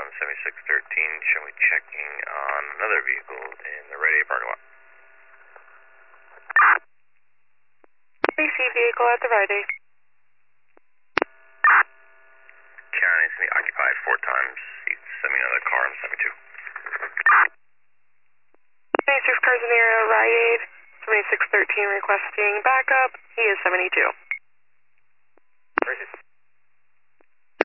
7613, show me checking on another vehicle in the Rite Aid parking lot. AC vehicle at the Rite Aid. Karen needs to be occupied 4 times. He's send me another car on 72. 76 cars in the area, Rite Aid. 7613 requesting backup. He is 72. Gracious.